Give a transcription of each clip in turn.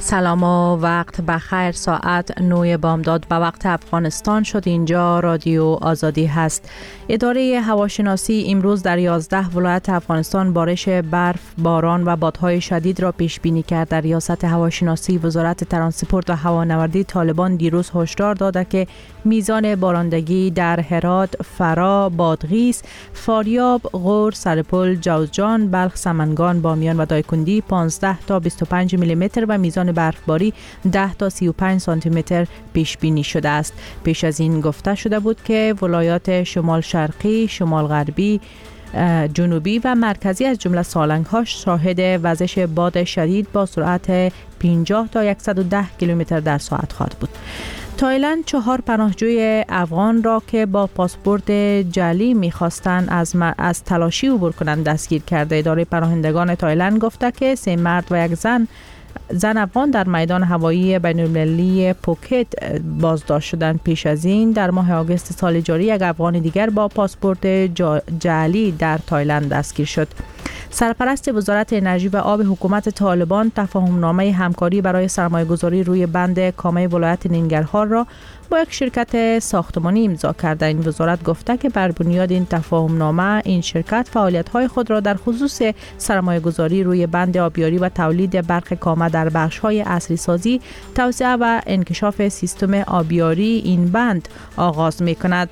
سلام و وقت بخیر. ساعت 9 بامداد به وقت افغانستان شد. اینجا رادیو آزادی هست. اداره هواشناسی امروز در 11 ولایت افغانستان بارش برف، باران و بادهای شدید را پیش بینی کرد. در ریاست هواشناسی وزارت ترانسپورت و هوانوردی طالبان دیروز هشدار داده که میزان بارندگی در هرات، فرا، بادغیس، فاریاب، غور، سرپل، جوزجان، بلخ، سمنگان، بامیان و دایکندی 15 تا 25 میلیمتر و میزان برفباری 10 تا 35 سانتی متر پیش بینی شده است. پیش از این گفته شده بود که ولایات شمال شرقی، شمال غربی، جنوبی و مرکزی از جمله سالنگ‌ها شاهد وزش باد شدید با سرعت 50 تا 110 کیلومتر در ساعت خواهد بود. تایلند 4 پناهجوی افغان را که با پاسپورت جعلی می‌خواستند از تلاشی عبور کنند دستگیر کرده. اداره پناهندگان تایلند گفته که 3 مرد و 1 زن افغان در میدان هوایی بین‌المللی پوکت بازداشت شدند. پیش از این در ماه آگوست سال جاری 1 افغان دیگر با پاسپورت جعلی در تایلند دستگیر شد. سرپرست وزارت انرژی و آب حکومت طالبان تفاهم‌نامه همکاری برای سرمایه‌گذاری روی بند کامه ولایت ننگرهار را با یک شرکت ساختمانی امضا کرده. این وزارت گفته که بر بنیاد این تفاهم‌نامه این شرکت فعالیت‌های خود را در خصوص سرمایه‌گذاری روی بند آبیاری و تولید برق کامه در بخش‌های عصری‌سازی، توسعه و انکشاف سیستم آبیاری این بند آغاز می‌کند.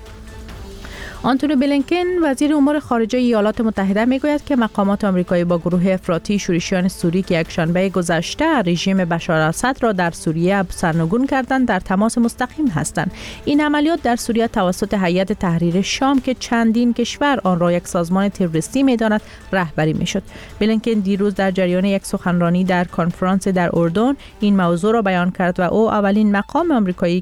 آنتونی بلینکن وزیر امور خارجه ایالات متحده میگوید که مقامات آمریکایی با گروه افراطی شورشیان سوری که یکشنبه گذشته رژیم بشار الاسد را در سوریه سرنگون کردند در تماس مستقیم هستند. این عملیات در سوریه توسط هیئت تحریر شام که چندین کشور آن را یک سازمان تروریستی می‌داند رهبری می‌شد. بلینکن دیروز در جریان یک سخنرانی در کنفرانس در اردن این موضوع را بیان کرد و او اولین مقام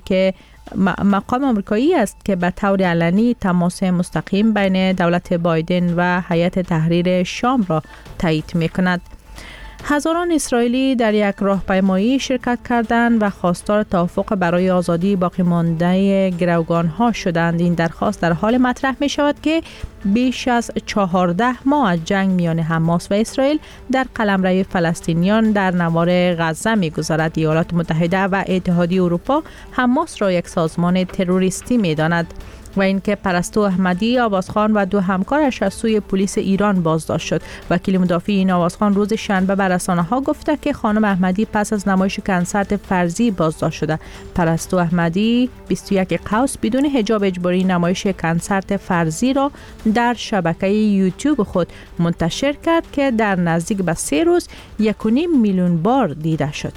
آمریکایی است که به طور علنی تماس مستقیم بین دولت بایدن و هیئت تحریر شام را تایید می‌کند. هزاران اسرائیلی در یک راهپیمایی شرکت کردند و خواستار توافق برای آزادی باقی مانده گروگان‌ها شدند. این درخواست در حال مطرح می شود که بیش از 14 ماه از جنگ میان حماس و اسرائیل در قلمرو فلسطینیان در نوار غزه می‌گذرد. ایالات متحده و اتحادیه اروپا حماس را یک سازمان تروریستی می‌داند و اینکه پرستو احمدی آوازخوان و 2 همکارش از سوی پلیس ایران بازداشت شد. وکیل مدافع این آوازخوان روز شنبه به رسانه‌ها گفته که خانم احمدی پس از نمایش کنسرت فرضی بازداشت شده. پرستو احمدی 21 قوس بدون حجاب اجباری نمایش کنسرت فرضی را در شبکه یوتیوب خود منتشر کرد که در نزدیک به 3 روز 1.5 میلیون بار دیده شد.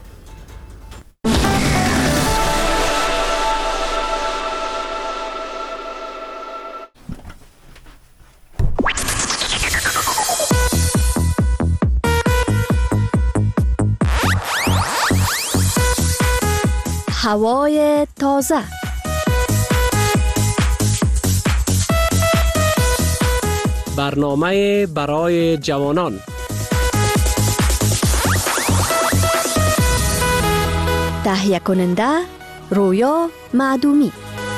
هوای تازه. برنامه برای جوانان. تهیه کننده رویا معدومی.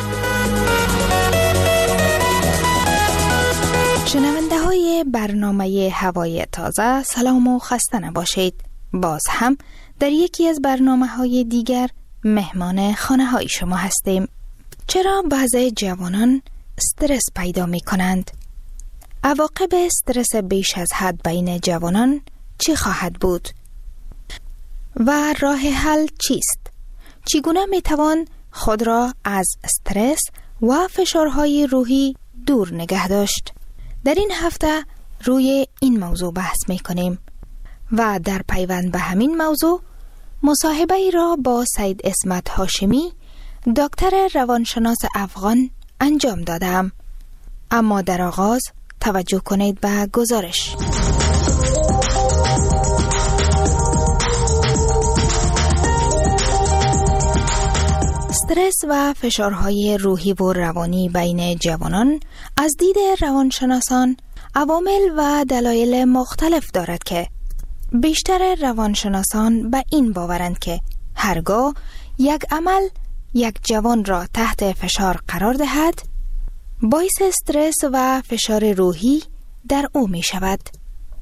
شنونده های برنامه هوای تازه، سلام و خسته نباشید. باز هم در یکی از برنامه های دیگر مهمان خانه های شما هستیم. چرا بعضی جوانان استرس پیدا می کنند؟ عواقب استرس بیش از حد بین جوانان چی خواهد بود؟ و راه حل چیست؟ چگونه می توان خود را از استرس و فشارهای روحی دور نگه داشت؟ در این هفته روی این موضوع بحث می کنیم و در پیوند به همین موضوع مصاحبه ای را با سید اسمت هاشمی، دکتر روانشناس افغان انجام دادم. اما در آغاز توجه کنید به گزارش. استرس و فشارهای روحی و روانی بین جوانان از دید روانشناسان عوامل و دلایل مختلف دارد که بیشتر روانشناسان به این باورند که هرگاه یک عمل یک جوان را تحت فشار قرار دهد، باعث استرس و فشار روحی در او می شود.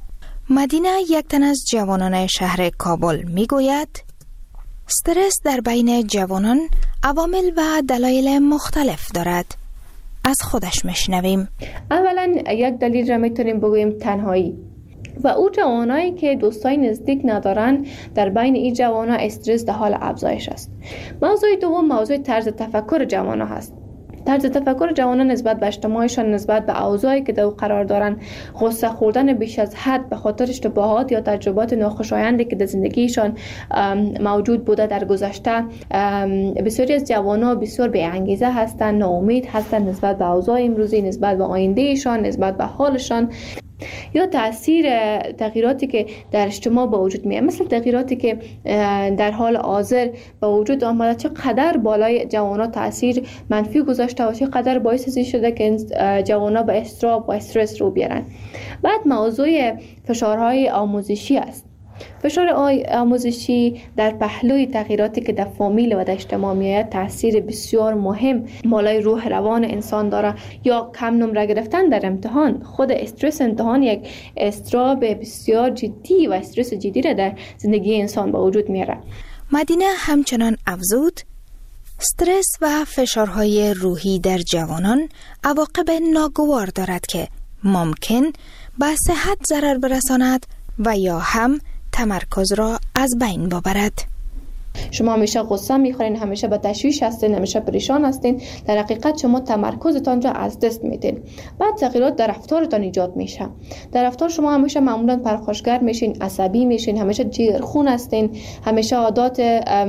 مدینه، یک تن از جوانان شهر کابل میگوید استرس در بین جوانان عوامل و دلایل مختلف دارد. از خودش میشنویم. اولا یک دلیل را میتونیم بگوییم تنهایی و او جوانایی که دوستای نزدیک ندارن. در بین این جوانا استرس در حال افزایش است. موضوع دوم موضوع طرز تفکر جوانا هست. طرز تفکر جوانان نسبت به اجتماعشان، نسبت به اوضاعی که در قرار دارن، غصه خوردن بیش از حد به خاطر اشتباهات یا تجربات ناخوشایندی که در زندگیشان موجود بوده در گذشته. بسیاری از جوانان بسیار بی انگیزه هستند، ناامید هستند نسبت به اوضاع امروزی، نسبت به آیندهشان، نسبت به حالشان، یا تاثیر تغییراتی که در اجتماع به وجود میاد، مثل تغییراتی که در حال حاضر به وجود آمده چقدر بالای جوانا تاثیر منفی گذاشته و چقدر باعث این شده که جوانا به اضطراب و استرس رو بیارن. بعد موضوع فشارهای آموزشی است. فشار آموزشی در پهلوی تغییراتی که در فامیل و در اجتماع میاد تاثیر بسیار مهم بالای روح روان انسان داره. یا کم نمره گرفتن در امتحان، خود استرس امتحان یک اضطراب بسیار جدی و استرس جدی را در زندگی انسان به وجود میاره. مدینه همچنان افزود استرس و فشارهای روحی در جوانان عواقب ناگوار دارد که ممکن به صحت ضرر برساند و یا هم تمرکز را از بین ببرد. شما همیشه غصه میخورین، همیشه به تشویش هستین، همیشه پریشان هستین، در حقیقت شما تمرکزتان را از دست میدین. بعد تغییرات در رفتارتان ایجاد میشه. در رفتار شما همیشه معمولا پرخاشگر میشین، عصبی میشین، همیشه جیگرخون هستین، همیشه عادات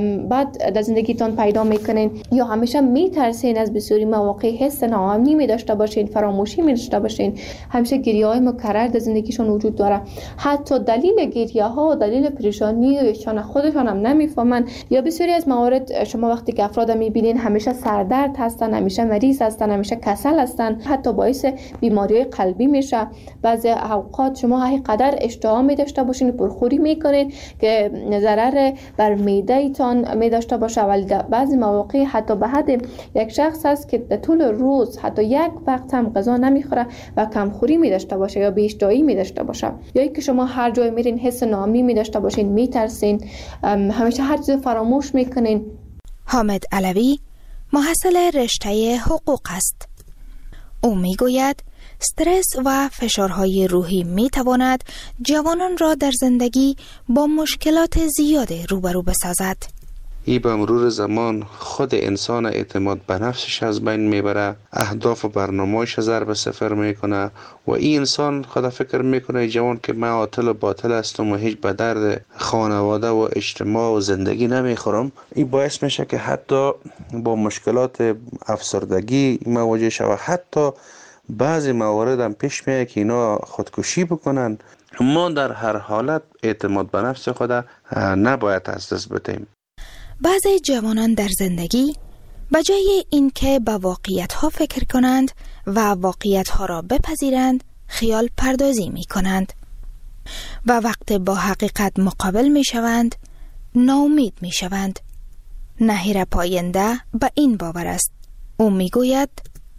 بد در زندگیتان پیدا میکنین، یا همیشه میترسین از بسیاری مواقع، حس ناامنی میداشته باشین، فراموشی میداشته باشین، همیشه گریه‌های مکرر در زندگیشون وجود داره. حتی دلیل گریه‌ها و دلیل پریشانیشان خودشان هم نمیفهمن. یا بسیاری از موارد شما وقتی که افراد میبینین همیشه سردرد هستن، همیشه مریض هستن، همیشه کسل هستن، حتی باعث بیماری قلبی میشه. بعضی اوقات شما هر قدر اشتها میداشته باشین، پرخوری میکنین که ضرر بر معده ایتان میداشته باشه. ولی بعضی مواقع حتی به حد یک شخص هست که در طول روز حتی یک وقت هم غذا نمیخوره و کمخوری میداشته باشه یا بی‌اشتهایی میداشته باشه. یا اینکه شما هر جای میرین حس ناامنی میداشته باشین، میترسین، همیشه هر چیز فراموش میکنین. حامد علوی محصل رشته حقوق است. او میگوید استرس و فشارهای روحی میتواند جوانان را در زندگی با مشکلات زیاد روبرو بسازد. ای به مرور زمان خود انسان اعتماد به نفسش از بین میبره، اهداف و برنامه‌اش ضرب صفر میکنه و این انسان خود فکر میکنه جوان که من عاطل و باطل هستم و هیچ به درد خانواده و اجتماع و زندگی نمیخورم. این باعث میشه که حتی با مشکلات افسردگی مواجه شود. حتی بعضی موارد هم پیش میاد که اینا خودکشی بکنن. ما در هر حالت اعتماد به نفس خود نباید از دست بدیم. بعضی جوانان در زندگی به جای اینکه به واقعیت‌ها فکر کنند و واقعیت‌ها را بپذیرند، خیال پردازی می‌کنند و وقت با حقیقت مقابل می‌شوند، ناامید می‌شوند. نهیر پاینده به این باور است. او می‌گوید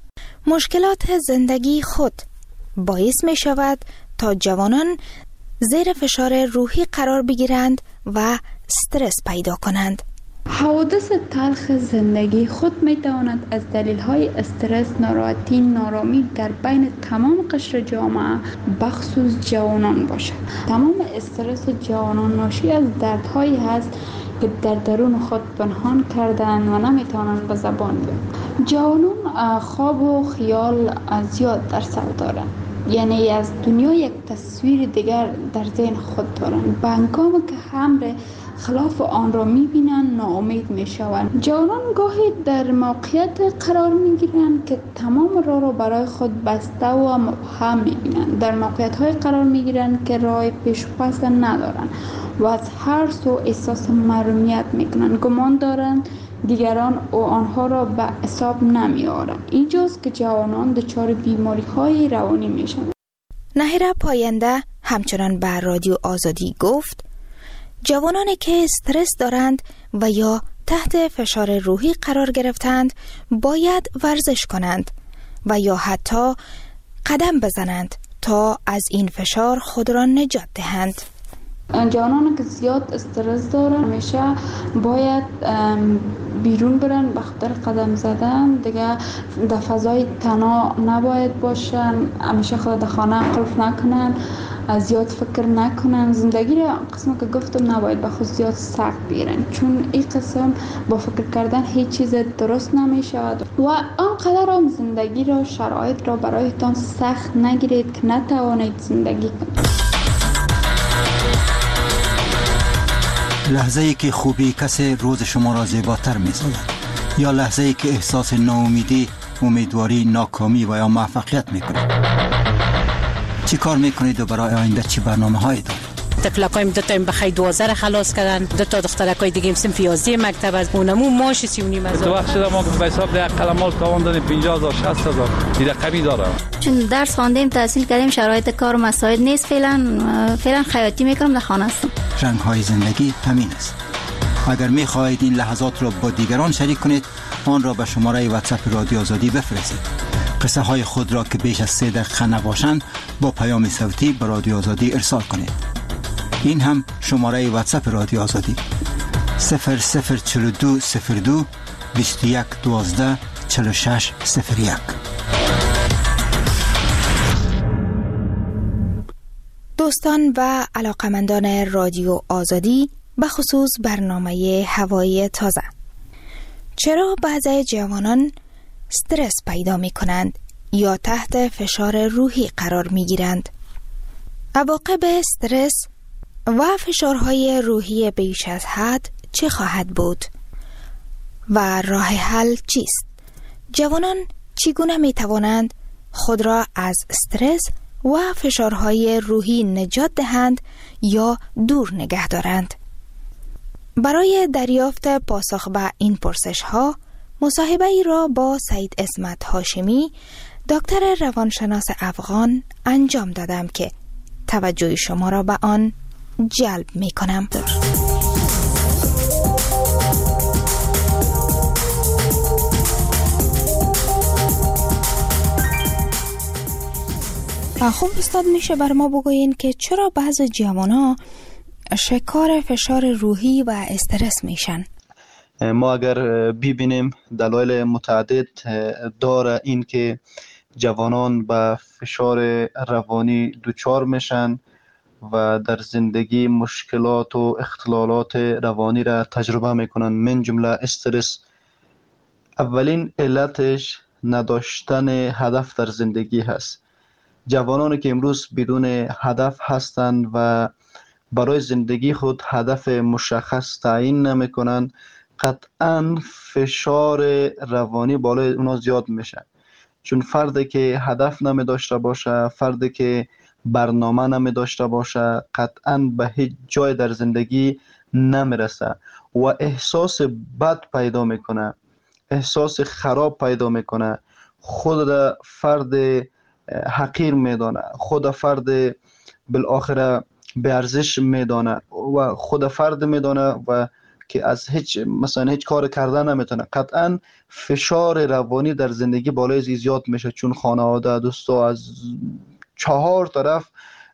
مشکلات زندگی خود باعث می‌شود تا جوانان زیر فشار روحی قرار بگیرند و استرس پیدا کنند. حوادث تلخ زندگی خود می تواند از دلیل استرس، ناراحتی، نارامی در بین تمام قشر جامعه بخصوص جوانان باشد. تمام استرس جوانان ناشی از دردهایی هست که در درون خود پنهان کردن و نمی توانند به زبان بیارند. جوانان خواب و خیال زیاد در سر دارند، یعنی از دنیا یک تصویر دیگر در ذهن خود دارند. به هنگامی که امر خلاف آن را می‌بینند ناامید می‌شوند. جوانان گاهی در موقعیت قرار می‌گیرند که تمام راه را برای خود بسته و مبهم می‌بینند. در موقعیت‌های قرار می‌گیرند که راه پیش پس ندارند و از هر سو احساس محرومیت می‌کنند. گمان دارند دیگران و آنها را به حساب نمی‌آورند. اینجاست که جوانان دچار بیماری‌های روانی می‌شوند. نهیر پاینده همچنان به رادیو آزادی گفت جوانانی که استرس دارند و یا تحت فشار روحی قرار گرفتند باید ورزش کنند و یا حتی قدم بزنند تا از این فشار خود را نجات دهند. جوانانی که زیاد استرس دارن همیشه باید بیرون برن، به خاطر قدم زدن دیگه در فضای تنها نباید باشن، همیشه خود در خانه قفل نکنن، زیاد فکر نکنن. زندگی را قسم که گفتم نباید به خود زیاد سخت بگیرن، چون این قسم با فکر کردن هیچ چیز درست نمیشه و آنقدر هم زندگی را شرایط را برایتان سخت نگیرید که نتوانید زندگی کنید. لحظه ای که خوبی کسی روز شما را زیباتر می سازد، یا لحظه ای که احساس ناامیدی، امیدواری، ناکامی و یا موفقیت می کنید. چی کار می کنید و برای آینده چی برنامه هایی دارید؟ تفلکایم دو تا بخیر 12 خلاص کردن، دو تا دخترکای دیگه صنف 11 مکتب از اونمو ماش 39 هزار. تو وقت شده ما که به حساب ده قلمال تاوان دادیم 50000 60000 این رقمی داره. چون درس خواندیم تحصیل کردیم شرایط کار مساعد نیست، فعلا خیاطی میکنم در خانه هستم. رنگ های زندگی همین است. اگر می خواهید این لحظات را با دیگران شریک کنید، آن را به شماره واتساپ رادیو آزادی بفرستید. قصه های خود را که بیش از 3 دقیقه نباشند با پیام صوتی به رادیو آزادی ارسال کنید. این هم شماره واتساپ رادیو آزادی 004202 21 12 46 01. دوستان و علاقمندان رادیو آزادی، به خصوص برنامه هوایی تازه، چرا بعضی جوانان استرس پیدا می کنند یا تحت فشار روحی قرار می گیرند؟ عواقب استرس و فشارهای روحی بیش از حد چه خواهد بود و راه حل چیست؟ جوانان چگونه می توانند خود را از استرس و فشارهای روحی نجات دهند یا دور نگه دارند؟ برای دریافت پاسخ به این پرسش ها مصاحبه ای را با سید عصمت هاشمی، دکتر روانشناس افغان انجام دادم که توجه شما را به آن جلب می کنم. خب استاد، میشه بر ما بگوین که چرا بعض جوانان شکار فشار روحی و استرس میشن؟ ما اگر ببینیم دلایل متعدد داره این که جوانان به فشار روانی دچار میشن و در زندگی مشکلات و اختلالات روانی را تجربه میکنن، من جمله استرس. اولین علتش نداشتن هدف در زندگی هست. جوانانی که امروز بدون هدف هستند و برای زندگی خود هدف مشخص تعیین نمیکنن، قطعاً فشار روانی بالای اونا زیاد میشه. چون فردی که هدف نمی داشته باشه، فردی که برنامه نمی داشته باشه، قطعاً به هیچ جای در زندگی نمیرسه و احساس بد پیدا میکنه، احساس خراب پیدا میکنه، خود فرد حقیر میدانه، خود فرد بالاخره به ارزش میدانه و خود فرد میدانه و که از هیچ کار کردن نمیتونه. قطعا فشار روانی در زندگی بالای زیاد میشه، چون خانواده، دوستا از 4 طرف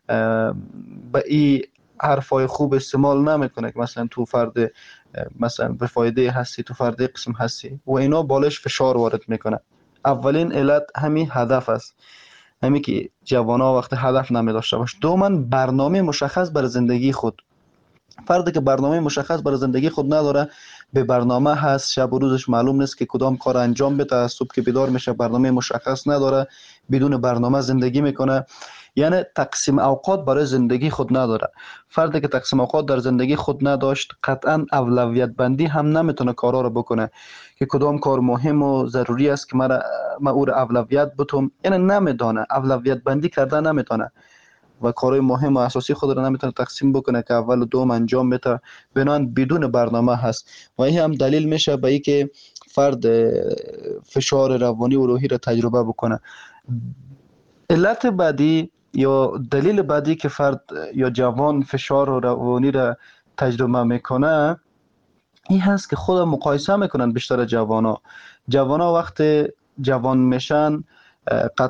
به این حرفای خوب استعمال نمیکنه که مثلا تو فرد مثلا به فایده هستی، تو فرد قسم هستی و اینا بالش فشار وارد میکنه. اولین علت همین هدف است، همین که جوانا وقت هدف نمی داشته باشه. دوما برنامه مشخص برای زندگی خود. فردی که برنامه مشخص برای زندگی خود نداره، به برنامه هست، شب و روزش معلوم نیست که کدام کار انجام بده، صبح که بیدار میشه برنامه مشخص نداره، بدون برنامه زندگی میکنه، یعنی تقسیم اوقات برای زندگی خود نداره. فردی که تقسیم اوقات در زندگی خود نداشت، قطعا اولویت بندی هم نمیتونه کارا رو بکنه که کدام کار مهم و ضروری است که من او رو اولویت بتم، یعنی نمیدونه، اولویت بندی کردن نمیتونه و کارهای مهم و اساسی خود رو نمیتونه تقسیم بکنه که اول و دوم انجام بده، بنان بدون برنامه هست و این هم دلیل میشه به اینکه فرد فشار روانی و روحی رو تجربه بکنه. علت بعدی یا دلیل بعدی که فرد یا جوان فشار روانی را تجربه میکنه این هست که خود مقایسه میکنن. بیشتر جوانا وقت جوان میشن قطعا